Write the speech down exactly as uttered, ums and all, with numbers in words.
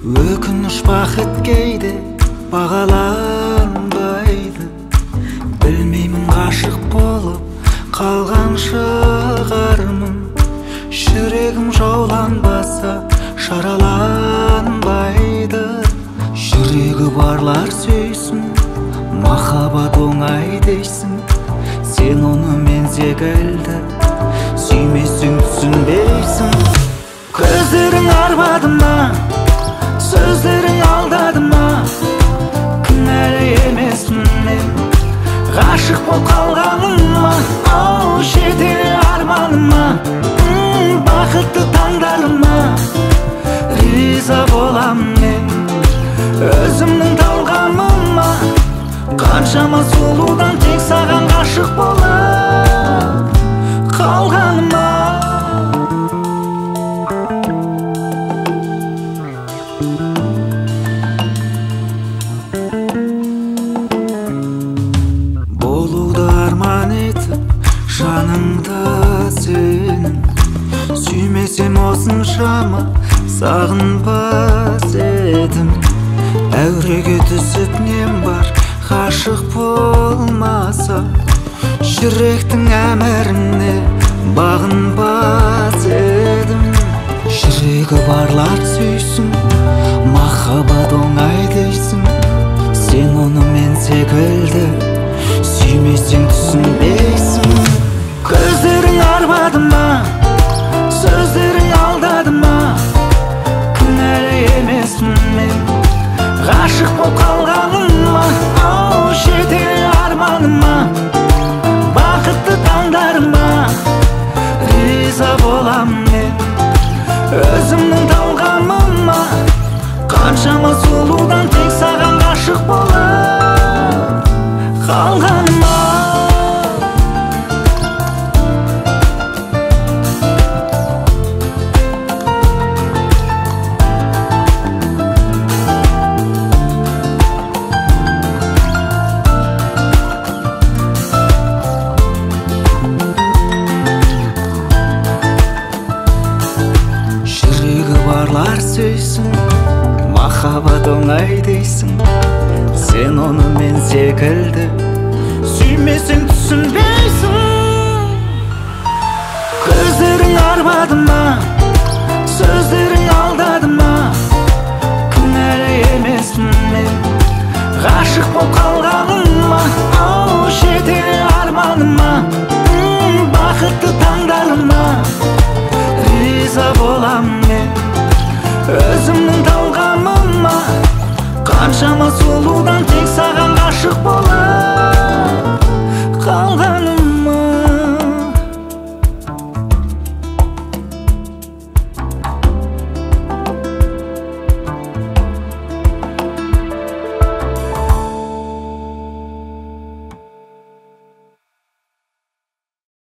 Өкініш бақыт кейде бағаланбайды. Білмеймін, ғашық болып қалған шығармын. Жүрегім жауланбаса шараланбайды. Жүрегі барлар сөйсін, махаббат оңай дейсің. Сен оны мен секілді сүймесең түсінбейсің. Көздерің арбады ма, сөздерің алдады ма? Кінәлі емеспін мен ғашық болып қалғаныма. Ау, жетелі арманыма, бақытты таңдарыма риза болам мен өзімнің талғамыма. Қаншама сұлудан тек саған ғашық болып қалғаныма. Болуды арман етіп жаныңда сенің, сүймесем осыншама сағынбас едім. Әуреге түсіп нем бар ғашық болмаса, жүректің әміріне бағынбас едім. Жүрегі барлар сүйсін, махаббат оңай дейсің. Сен оны мен секілді сүймесең түсінбейсің. Көздерің арбады ма, сөздерің алдады ма? Кінәлі емеспін мен ғашық болып қалғаныма. Ау, жетелі арманыма, бақытты таңдарыма риза болам мен өзімнің талғамыма. Қаншама сұлудан тек саған ғашық болып қалғаныма. Барлар сөйсін, махаббат оңай дейсің. Сен оны мен секілді сүймесең түсінбейсің. Көздерің арбады ма, сөздерің алдады ма? Кінәлі емеспін мен ғашық болып қалғаныма. Ау, жетелі арманыма, бақытты таңдарыма риза болам мен өзімнің талғамыма. Қаншама сұлудан тек саған ғашық болам